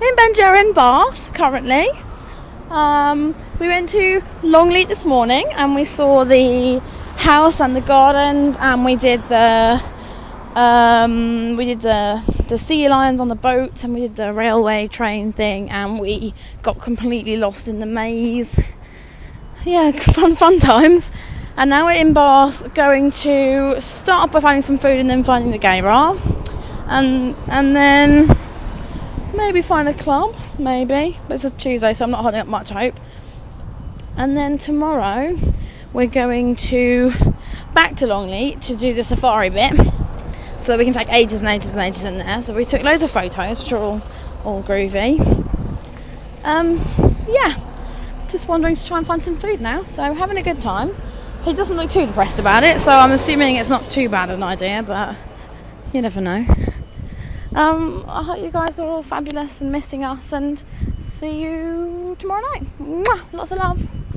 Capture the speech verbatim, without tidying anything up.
in Bandera in Bath currently. Um, we went to Longleat this morning and we saw the house and the gardens, and we did the um, we did the the sea lions on the boat, and we did the railway train thing, and we got completely lost in the maze. Yeah, fun fun times. And now we're in Bath, going to start off by finding some food and then finding the gay bar, and and then maybe find a club, maybe. But it's a Tuesday, so I'm not holding up much hope. And then tomorrow we're going to back to Longleat to do the safari bit, so that we can take ages and ages and ages in there. So we took loads of photos, which are all all groovy. Um, yeah, just wandering to try and find some food now. So having a good time. He doesn't look too depressed about it, so I'm assuming it's not too bad an idea, but you never know. Um, I hope you guys are all fabulous and missing us, and see you tomorrow night. Mwah! Lots of love.